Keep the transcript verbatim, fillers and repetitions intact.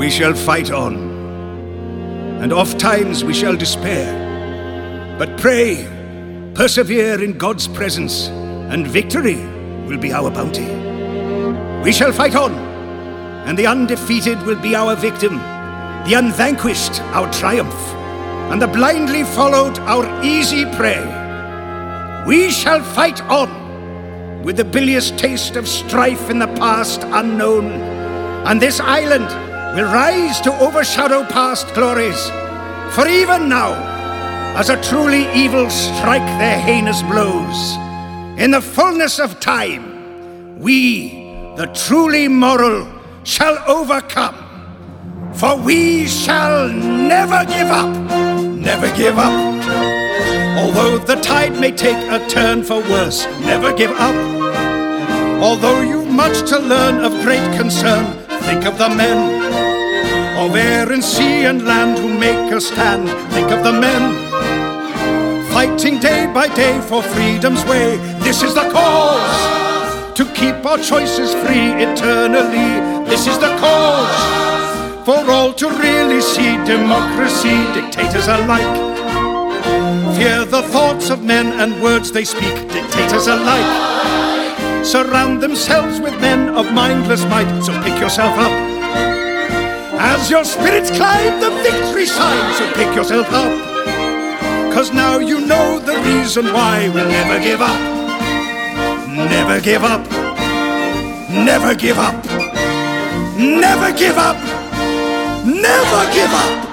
We shall fight on, and oft times we shall despair. But pray, persevere in God's presence, and victory will be our bounty. We shall fight on, and the undefeated will be our victim, the unvanquished our triumph, and the blindly followed our easy prey. We shall fight on, with the bilious taste of strife in the past unknown, and this island will rise to overshadow past glories. For even now, as a truly evil strike their heinous blows, in the fullness of time, we, the truly moral, shall overcome. For we shall never give up, never give up. Although the tide may take a turn for worse, never give up. Although you've much to learn of great concern, think of the men of air and sea and land who make a stand. Think of the men fighting day by day for freedom's way. This is the cause to keep our choices free eternally. This is the cause for all to really see democracy, dictators alike. Fear the thoughts of men and words they speak, dictators alike. Surround themselves with men of mindless might, so pick yourself up. As your spirits climb the victory sign, so pick yourself up. Cause now you know the reason why we'll never give up. Never give up. Never give up. Never give up. Never give up.